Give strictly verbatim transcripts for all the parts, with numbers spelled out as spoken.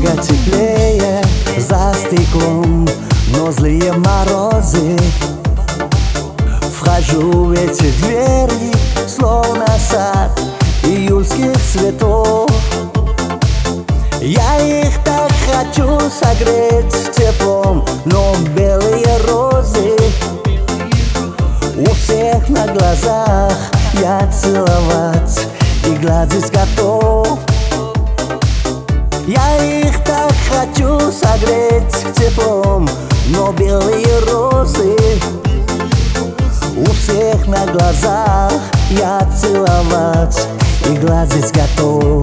немного теплее за стеклом, но злые морозы. Вхожу в эти двери, словно сад июльских цветов. Я их так хочу согреть теплом, но белые розы у всех на глазах. Я целовать и гладить готов. Я их так хочу согреть теплом, но белые розы у всех на глазах. Я целовать и гладить готов.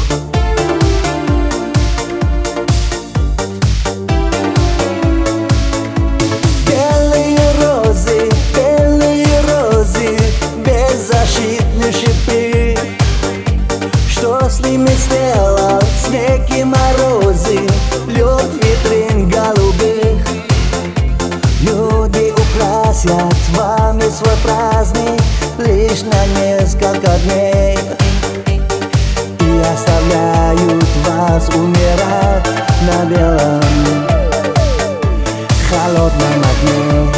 Белые розы, белые розы, беззащитные шипы. Что с ними сделал снег и морозы, лед витрин голубых? Люди украсят вами свой праздник лишь на несколько дней и оставляют вас умирать на белом холодном огне.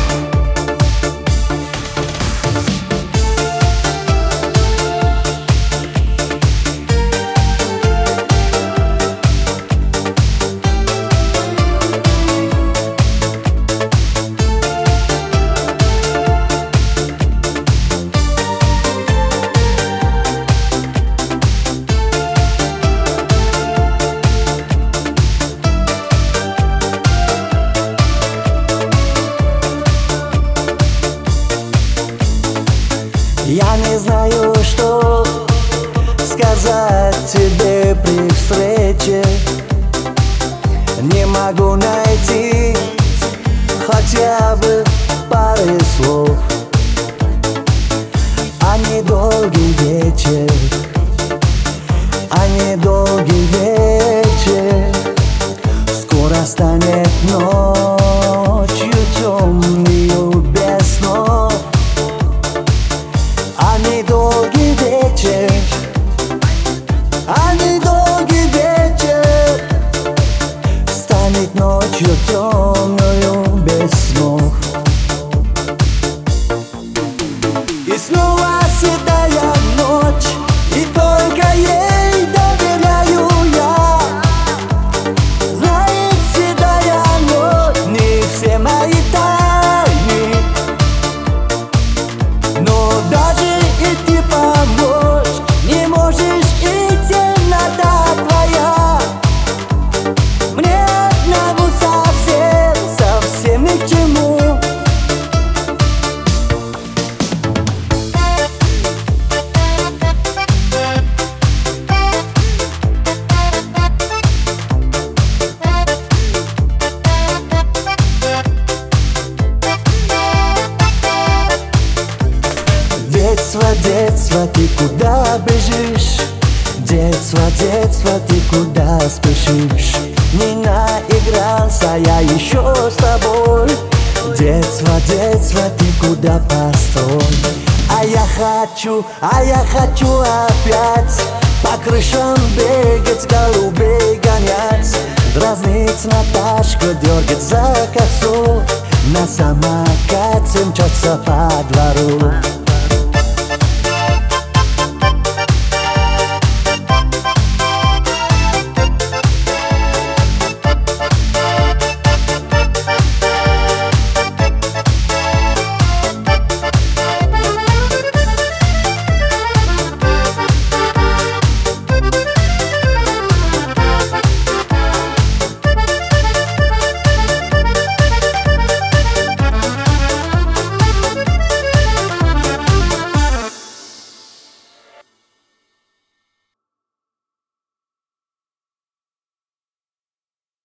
Я не знаю, что сказать тебе при встрече. Не могу найти хотя бы пары слов. А недолгий вечер, а недолгий вечер скоро станет ночью темную без снов. А недолгий вечер, а недолгий вечер станет ночью темную без снов. И снова седая ночь, и только ей доверяю я. Знает седая ночь не все мои тайны, но даже идти помочь не можешь, и темнота твоя мне одному совсем, совсем ни к чему. Детство, детство, ты куда бежишь? Детство, детство, ты куда спешишь? Не наигрался я еще с тобой. Детство, детство, ты куда постой? А я хочу, а я хочу опять по крышам бегать, голубей гонять, дразнить Наташку, дергать за косу, на самокате мчаться по двору.